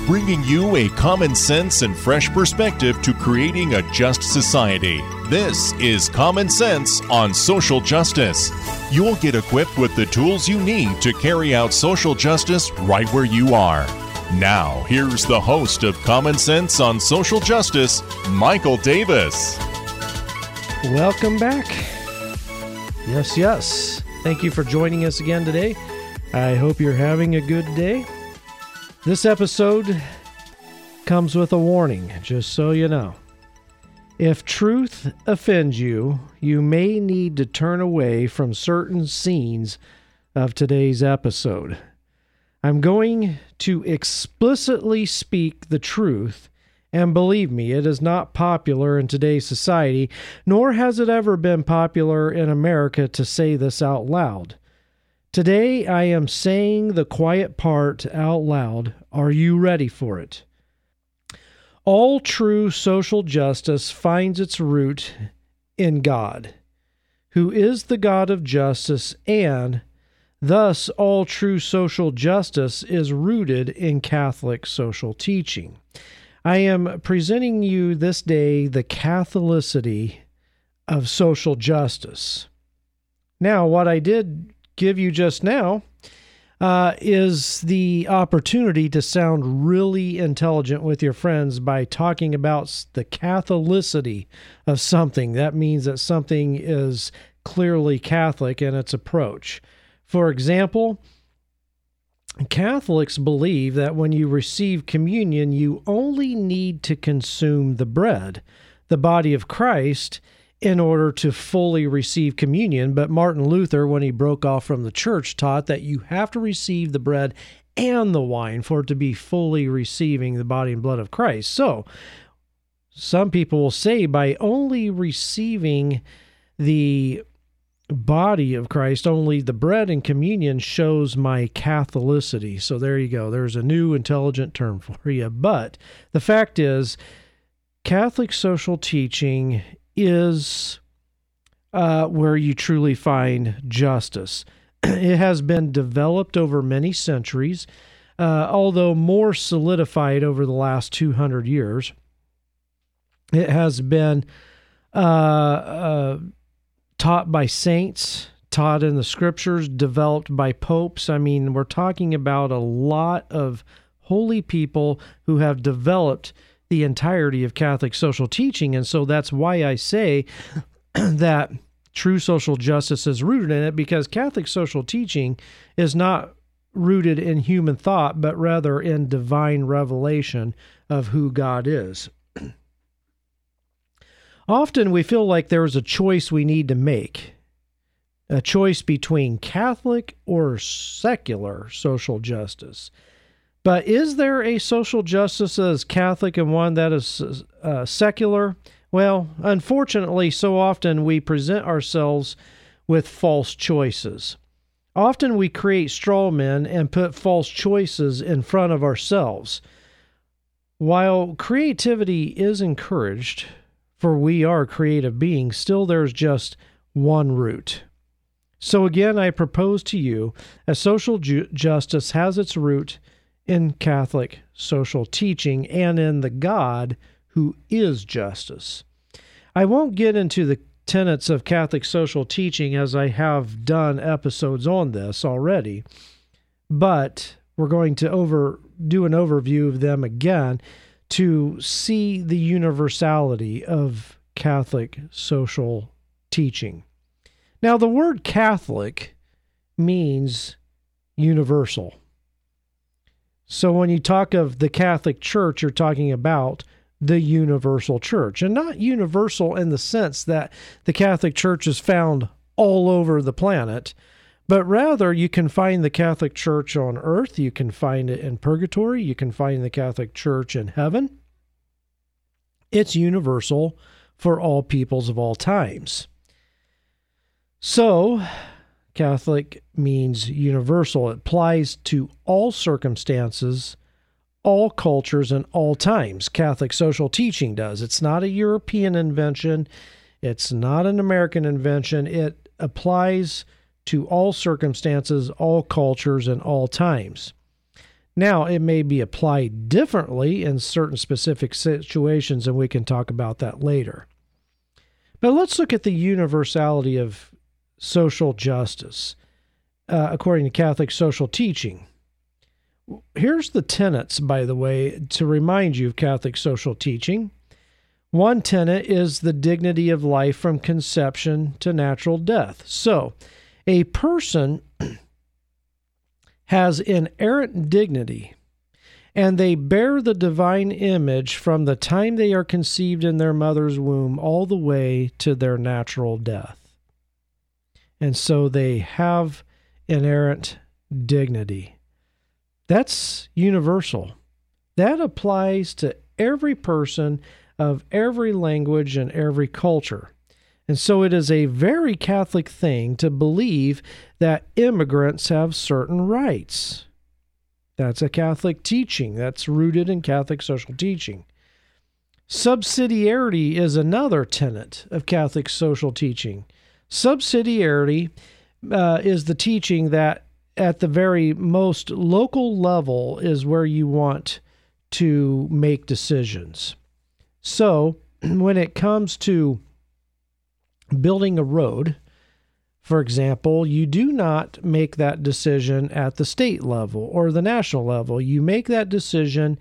bringing you a common sense and fresh perspective to creating a just society. This is Common Sense on Social Justice. You'll get equipped with the tools you need to carry out social justice right where you are. Now, here's the host of Common Sense on Social Justice, Michael Davis. Welcome back. Yes. Thank you for joining us again today. I hope you're having a good day. This episode comes with a warning, just so you know. If truth offends you, you may need to turn away from certain scenes of today's episode. I'm going to explicitly speak the truth, and believe me, it is not popular in today's society, nor has it ever been popular in America to say this out loud. Today, I am saying the quiet part out loud. Are you ready for it? All true social justice finds its root in God, who is the God of justice, and thus all true social justice is rooted in Catholic social teaching. I am presenting you this day the Catholicity of social justice. Now, what I did give you just now is the opportunity to sound really intelligent with your friends by talking about the Catholicity of something. That means that something is clearly Catholic in its approach. For example, Catholics believe that when you receive communion, you only need to consume the bread, the body of Christ, in order to fully receive communion. But Martin Luther, when he broke off from the church, taught that you have to receive the bread and the wine for it to be fully receiving the body and blood of Christ. So, some people will say by only receiving the body of Christ, only the bread and communion shows my Catholicity. So there you go. There's a new intelligent term for you. But the fact is, Catholic social teaching is where you truly find justice. It has been developed over many centuries, although more solidified over the last 200 years. It has been taught by saints, taught in the scriptures, developed by popes. I mean, we're talking about a lot of holy people who have developed the entirety of Catholic social teaching. And so that's why I say that true social justice is rooted in it, because Catholic social teaching is not rooted in human thought, but rather in divine revelation of who God is. Often we feel like there's a choice we need to make, a choice between Catholic or secular social justice. But is there a social justice that is Catholic and one that is secular? Well, unfortunately, so often we present ourselves with false choices. Often we create straw men and put false choices in front of ourselves. While creativity is encouraged, for we are creative beings, still there's just one root. So again, I propose to you, a social justice has its root in Catholic social teaching and in the God who is justice. I won't get into the tenets of Catholic social teaching, as I have done episodes on this already, but we're going to do an overview of them again to see the universality of Catholic social teaching. Now, the word Catholic means universal. So when you talk of the Catholic Church, you're talking about the universal church, and not universal in the sense that the Catholic Church is found all over the planet, but rather you can find the Catholic Church on earth, you can find it in purgatory, you can find the Catholic Church in heaven. It's universal for all peoples of all times. So, Catholic means universal. It applies to all circumstances, all cultures, and all times. Catholic social teaching does. It's not a European invention. It's not an American invention. It applies to all circumstances, all cultures, and all times. Now, it may be applied differently in certain specific situations, and we can talk about that later. But let's look at the universality of social justice, according to Catholic social teaching. Here's the tenets, by the way, to remind you of Catholic social teaching. One tenet is the dignity of life from conception to natural death. So, a person has inerrant dignity, and they bear the divine image from the time they are conceived in their mother's womb all the way to their natural death. And so they have inerrant dignity. That's universal. That applies to every person of every language and every culture. And so it is a very Catholic thing to believe that immigrants have certain rights. That's a Catholic teaching. That's rooted in Catholic social teaching. Subsidiarity is another tenet of Catholic social teaching. Subsidiarity is the teaching that at the very most local level is where you want to make decisions. So when it comes to building a road, for example, you do not make that decision at the state level or the national level. You make that decision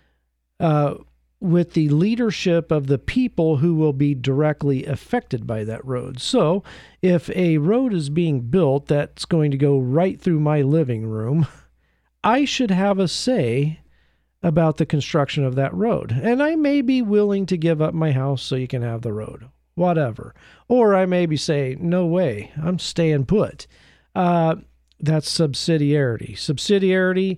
with the leadership of the people who will be directly affected by that road. So if a road is being built that's going to go right through my living room, I should have a say about the construction of that road. And I may be willing to give up my house so you can have the road, whatever. Or I maybe say, no way, I'm staying put. That's subsidiarity. Subsidiarity,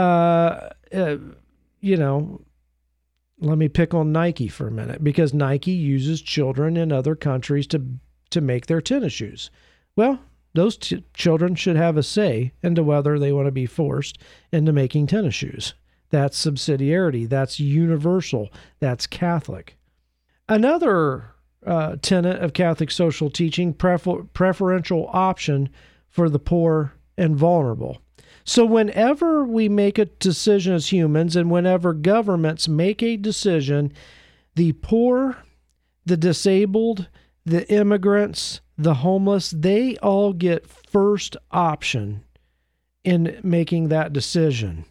let me pick on Nike for a minute, because Nike uses children in other countries to make their tennis shoes. Well, those children should have a say into whether they want to be forced into making tennis shoes. That's subsidiarity. That's universal. That's Catholic. Another tenet of Catholic social teaching, preferential option for the poor and vulnerable. So whenever we make a decision as humans, and whenever governments make a decision, the poor, the disabled, the immigrants, the homeless, they all get first option in making that decision.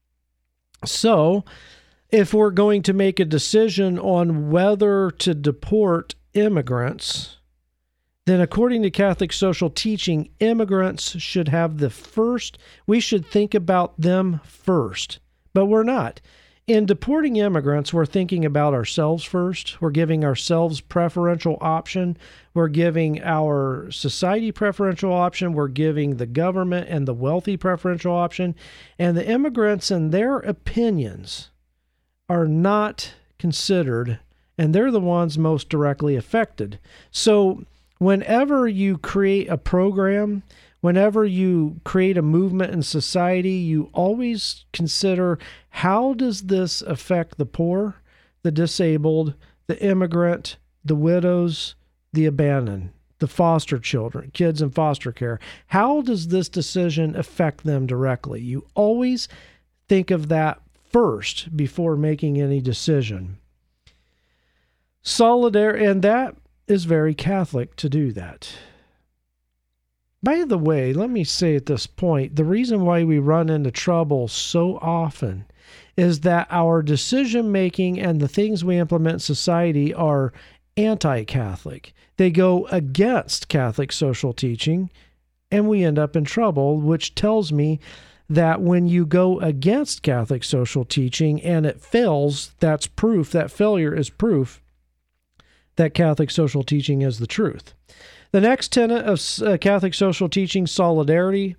So if we're going to make a decision on whether to deport immigrants, then according to Catholic social teaching, immigrants should have the first, we should think about them first, but we're not. In deporting immigrants, we're thinking about ourselves first. We're giving ourselves preferential option. We're giving our society preferential option. We're giving the government and the wealthy preferential option. And the immigrants and their opinions are not considered, and they're the ones most directly affected. So whenever you create a program, whenever you create a movement in society, you always consider, how does this affect the poor, the disabled, the immigrant, the widows, the abandoned, the foster children, kids in foster care? How does this decision affect them directly? You always think of that first before making any decision. Solidarity, and that is very Catholic to do that. By the way, let me say at this point, the reason why we run into trouble so often is that our decision-making and the things we implement in society are anti-Catholic. They go against Catholic social teaching, and we end up in trouble, which tells me that when you go against Catholic social teaching and it fails, that's proof, that failure is proof that Catholic social teaching is the truth. The next tenet of Catholic social teaching, solidarity.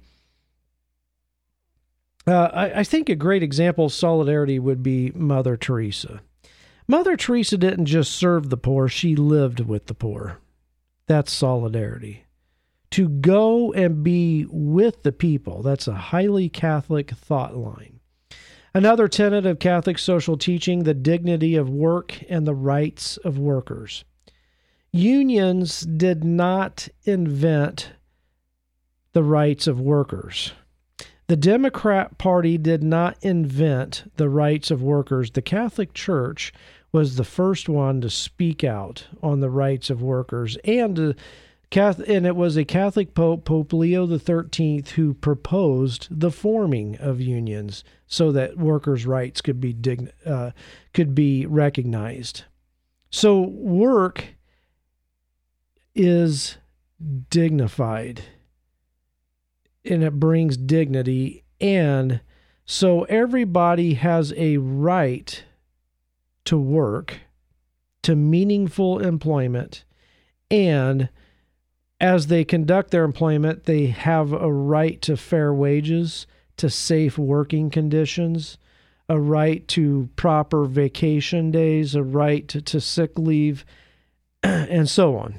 I think a great example of solidarity would be Mother Teresa. Mother Teresa didn't just serve the poor, she lived with the poor. That's solidarity. To go and be with the people, that's a highly Catholic thought line. Another tenet of Catholic social teaching, the dignity of work and the rights of workers. Unions did not invent the rights of workers. The Democrat Party did not invent the rights of workers. The Catholic Church was the first one to speak out on the rights of workers, and it was a Catholic Pope, Pope Leo XIII, who proposed the forming of unions so that workers' rights could be recognized. So work is dignified, and it brings dignity, and so everybody has a right to work, to meaningful employment, and as they conduct their employment, they have a right to fair wages, to safe working conditions, a right to proper vacation days, a right to sick leave, and so on.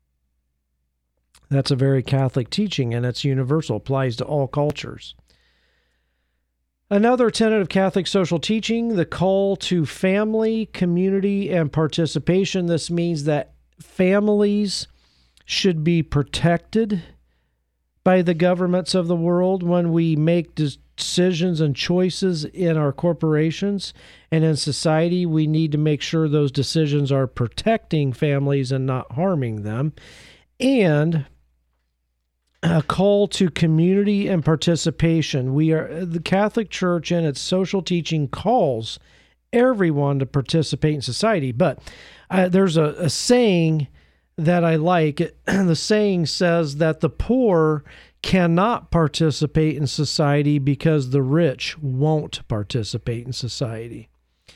That's a very Catholic teaching, and it's universal, applies to all cultures. Another tenet of Catholic social teaching, the call to family, community, and participation. This means that families should be protected by the governments of the world when we make decisions and choices in our corporations and in society. We need to make sure those decisions are protecting families and not harming them. And a call to community and participation. The Catholic Church in its social teaching calls everyone to participate in society. But there's a saying that I like. The saying says that the poor cannot participate in society because the rich won't participate in society.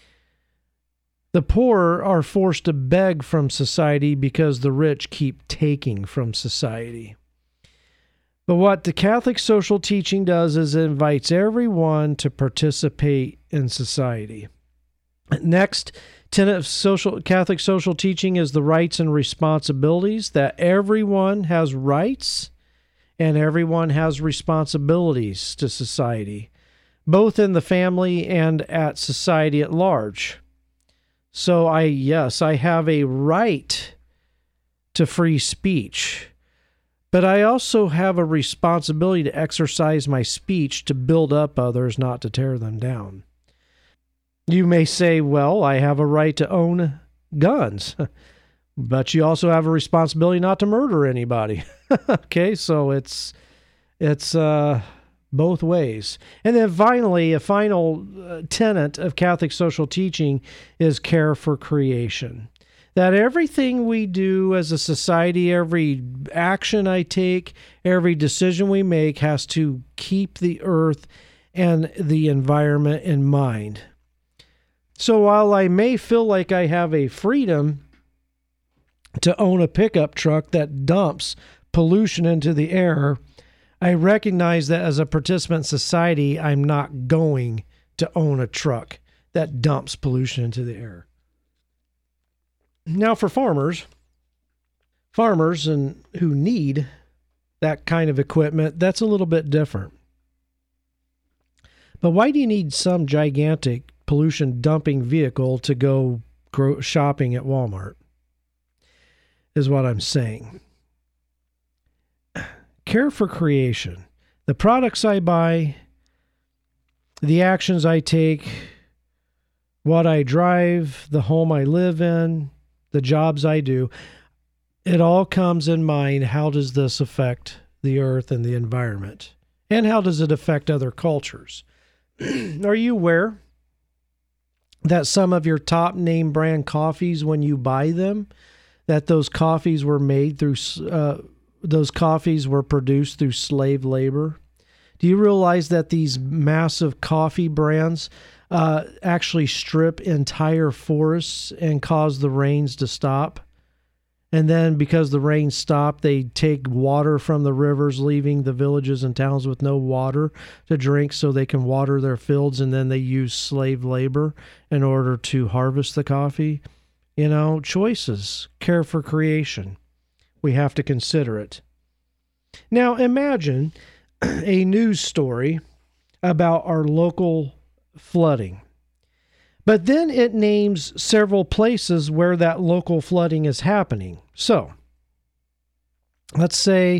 The poor are forced to beg from society because the rich keep taking from society. But what the Catholic social teaching does is it invites everyone to participate in society. Next tenet of Catholic social teaching is the rights and responsibilities, that everyone has rights and everyone has responsibilities to society, both in the family and at society at large. So I have a right to free speech, but I also have a responsibility to exercise my speech to build up others, not to tear them down. You may say, well, I have a right to own guns, but you also have a responsibility not to murder anybody. Okay, so it's both ways. And then finally, a final tenet of Catholic social teaching is care for creation. That everything we do as a society, every action I take, every decision we make has to keep the earth and the environment in mind. So while I may feel like I have a freedom to own a pickup truck that dumps pollution into the air, I recognize that as a participant in society, I'm not going to own a truck that dumps pollution into the air. Now for farmers and who need that kind of equipment, that's a little bit different. But why do you need some gigantic pollution dumping vehicle to go shopping at Walmart? Is what I'm saying. Care for creation. The products I buy, the actions I take, what I drive, the home I live in, the jobs I do, it all comes in mind. How does this affect the earth and the environment? And how does it affect other cultures? Are you aware that some of your top name brand coffees, when you buy them, that those coffees were made through, those coffees were produced through slave labor? Do you realize that these massive coffee brands actually strip entire forests and cause the rains to stop? And then because the rains stop, they take water from the rivers, leaving the villages and towns with no water to drink so they can water their fields, and then they use slave labor in order to harvest the coffee. You know, choices, care for creation. We have to consider it. Now imagine a news story about our local flooding. But then it names several places where that local flooding is happening. So, let's say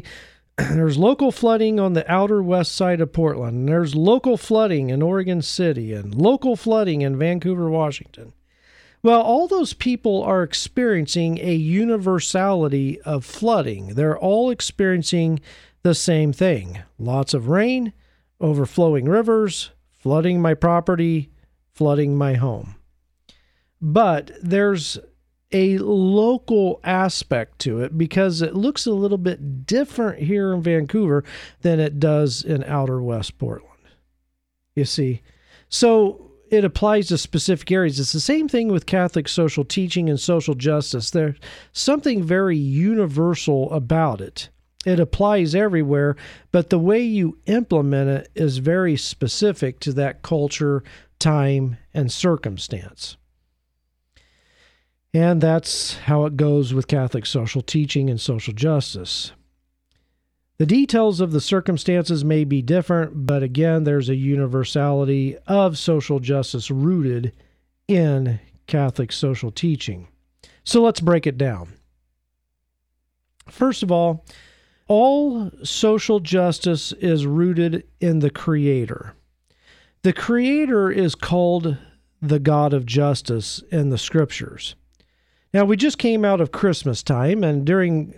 There's local flooding on the outer west side of Portland. And there's local flooding in Oregon City and local flooding in Vancouver, Washington. Well, all those people are experiencing a universality of flooding. They're all experiencing the same thing. Lots of rain, overflowing rivers, flooding my property, flooding my home. But there's a local aspect to it because it looks a little bit different here in Vancouver than it does in outer West Portland. You see? So it applies to specific areas. It's the same thing with Catholic social teaching and social justice. There's something very universal about it. It applies everywhere, but the way you implement it is very specific to that culture, time, and circumstance. And that's how it goes with Catholic social teaching and social justice. The details of the circumstances may be different, but again, there's a universality of social justice rooted in Catholic social teaching. So let's break it down. First of all social justice is rooted in the Creator. The Creator is called the God of justice in the Scriptures. Now, we just came out of Christmas time, and during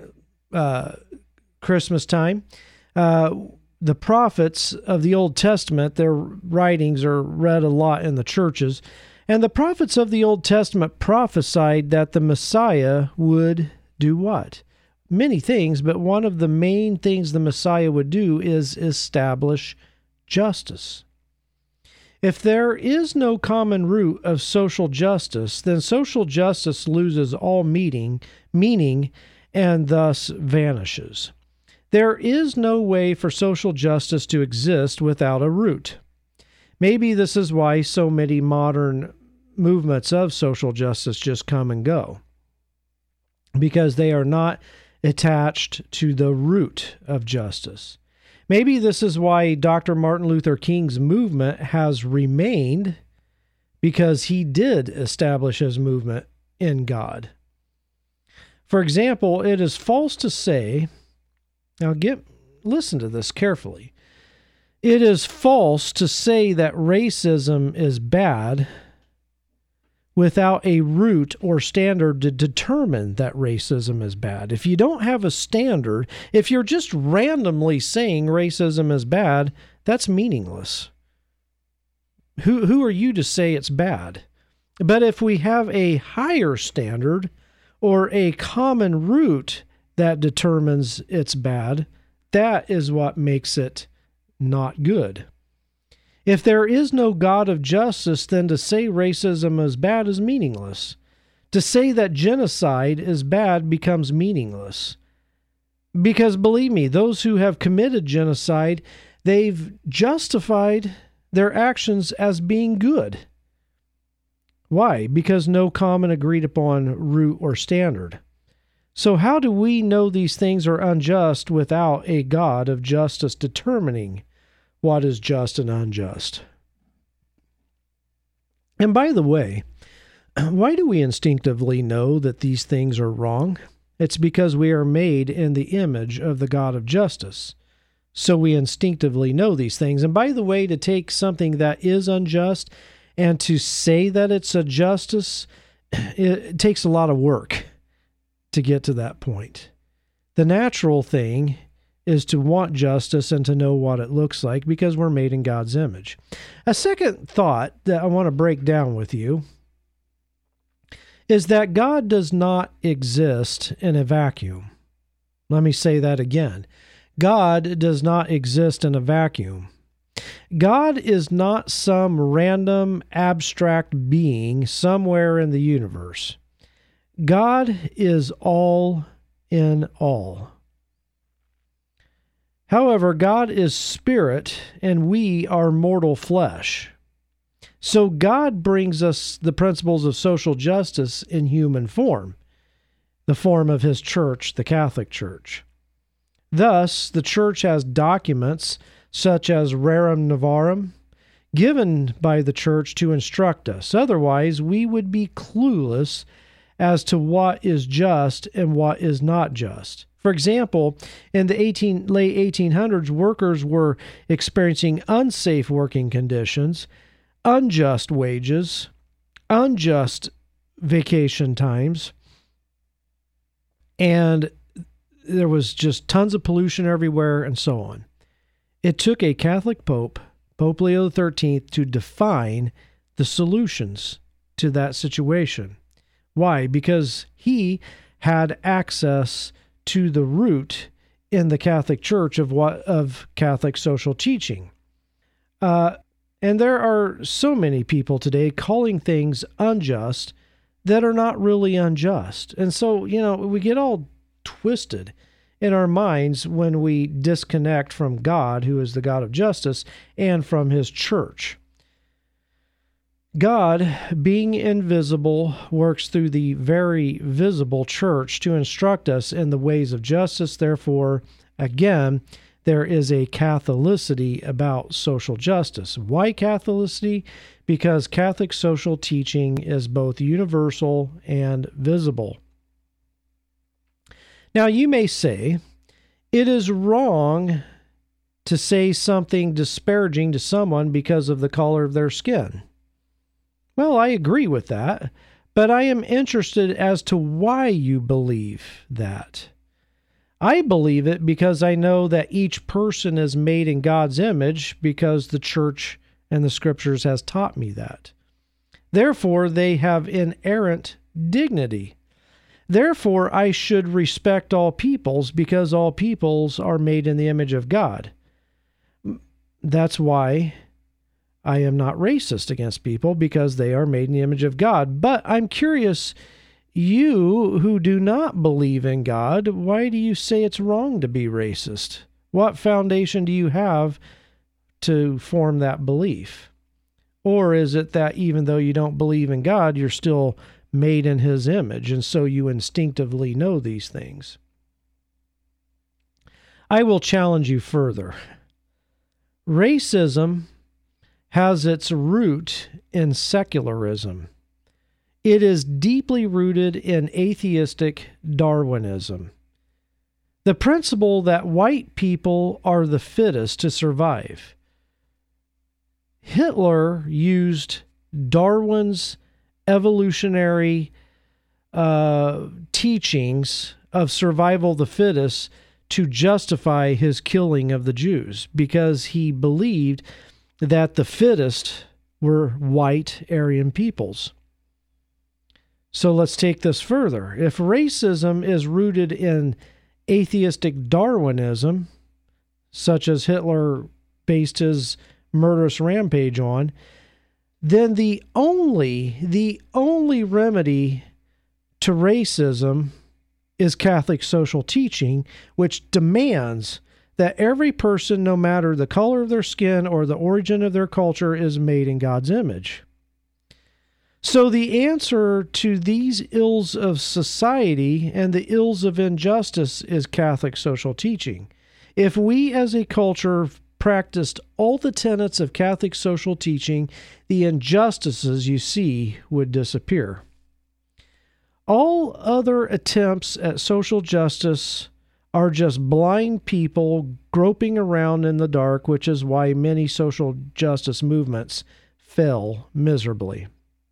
Christmas time, the prophets of the Old Testament, their writings are read a lot in the churches, and the prophets of the Old Testament prophesied that the Messiah would do what? Many things, but one of the main things the Messiah would do is establish justice. If there is no common root of social justice, then social justice loses all meaning and thus vanishes. There is no way for social justice to exist without a root. Maybe this is why so many modern movements of social justice just come and go, because they are not attached to the root of justice. Maybe this is why Dr. Martin Luther King's movement has remained, because he did establish his movement in God. For example, it is false to say, now listen to this carefully. It is false to say that racism is bad without a root or standard to determine that racism is bad. If you don't have a standard, if you're just randomly saying racism is bad, that's meaningless. Who are you to say it's bad? But if we have a higher standard or a common root that determines it's bad, that is what makes it not good. If there is no God of justice, then to say racism is bad is meaningless. To say that genocide is bad becomes meaningless. Because believe me, those who have committed genocide, they've justified their actions as being good. Why? Because no common agreed upon root or standard. So how do we know these things are unjust without a God of justice determining what is just and unjust? And by the way, why do we instinctively know that these things are wrong? It's because we are made in the image of the God of justice. So we instinctively know these things. And by the way, to take something that is unjust and to say that it's a justice, it takes a lot of work to get to that point. The natural thing is to want justice and to know what it looks like because we're made in God's image. A second thought that I want to break down with you is that God does not exist in a vacuum. Let me say that again. God does not exist in a vacuum. God is not some random abstract being somewhere in the universe. God is all in all. However, God is spirit and we are mortal flesh. So God brings us the principles of social justice in human form, the form of his church, the Catholic Church. Thus, the church has documents such as Rerum Novarum given by the church to instruct us. Otherwise, we would be clueless as to what is just and what is not just. For example, in the late 1800s, workers were experiencing unsafe working conditions, unjust wages, unjust vacation times, and there was just tons of pollution everywhere and so on. It took a Catholic Pope, Pope Leo XIII, to define the solutions to that situation. Why? Because he had access to the root in the Catholic Church of Catholic social teaching. And there are so many people today calling things unjust that are not really unjust. And so, we get all twisted in our minds when we disconnect from God, who is the God of justice, and from his church. God, being invisible, works through the very visible church to instruct us in the ways of justice. Therefore, again, there is a Catholicity about social justice. Why Catholicity? Because Catholic social teaching is both universal and visible. Now, you may say, it is wrong to say something disparaging to someone because of the color of their skin. Well, I agree with that, but I am interested as to why you believe that. I believe it because I know that each person is made in God's image because the church and the scriptures has taught me that. Therefore, they have inerrant dignity. Therefore, I should respect all peoples because all peoples are made in the image of God. That's why I am not racist against people, because they are made in the image of God. But I'm curious, you who do not believe in God, why do you say it's wrong to be racist? What foundation do you have to form that belief? Or is it that even though you don't believe in God, you're still made in his image, and so you instinctively know these things? I will challenge you further. Racism has its root in secularism. It is deeply rooted in atheistic Darwinism. The principle that white people are the fittest to survive. Hitler used Darwin's evolutionary teachings of survival of the fittest to justify his killing of the Jews, because he believed that the fittest were white Aryan peoples. So let's take this further. If racism is rooted in atheistic Darwinism, such as Hitler based his murderous rampage on, then the only remedy to racism is Catholic social teaching, which demands that every person, no matter the color of their skin or the origin of their culture, is made in God's image. So the answer to these ills of society and the ills of injustice is Catholic social teaching. If we as a culture practiced all the tenets of Catholic social teaching, the injustices you see would disappear. All other attempts at social justice are just blind people groping around in the dark, which is why many social justice movements fail miserably.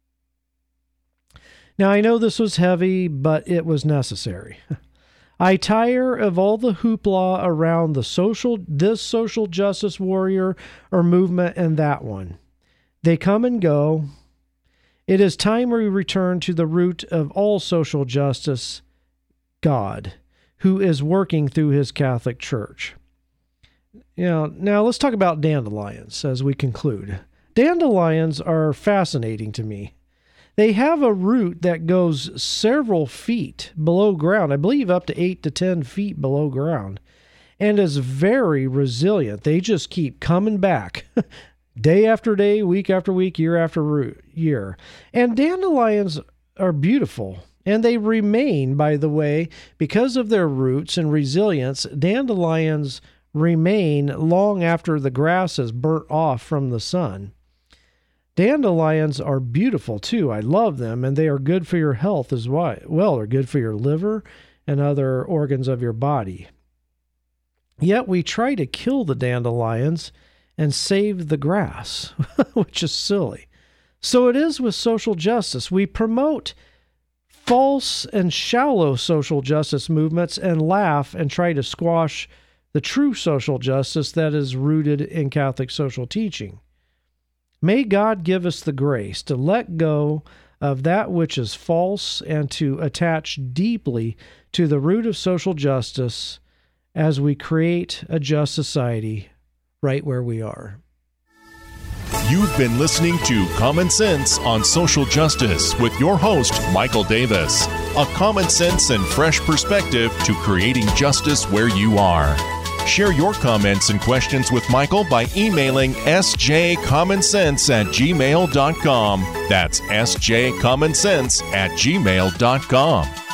Now, I know this was heavy, but it was necessary. I tire of all the hoopla around this social justice warrior or movement and that one. They come and go. It is time we return to the root of all social justice, God, who is working through his Catholic Church. Now let's talk about dandelions as we conclude. Dandelions are fascinating to me. They have a root that goes several feet below ground, I believe up to 8 to 10 feet below ground, and is very resilient. They just keep coming back day after day, week after week, year after year. And dandelions are beautiful. And they remain, by the way, because of their roots and resilience, dandelions remain long after the grass is burnt off from the sun. Dandelions are beautiful too. I love them, and they are good for your health as well. They're good for your liver and other organs of your body. Yet we try to kill the dandelions and save the grass, which is silly. So it is with social justice. We promote false and shallow social justice movements and laugh and try to squash the true social justice that is rooted in Catholic social teaching. May God give us the grace to let go of that which is false and to attach deeply to the root of social justice as we create a just society right where we are. You've been listening to Common Sense on Social Justice with your host, Michael Davis. A common sense and fresh perspective to creating justice where you are. Share your comments and questions with Michael by emailing sjcommonsense@gmail.com. That's sjcommonsense@gmail.com.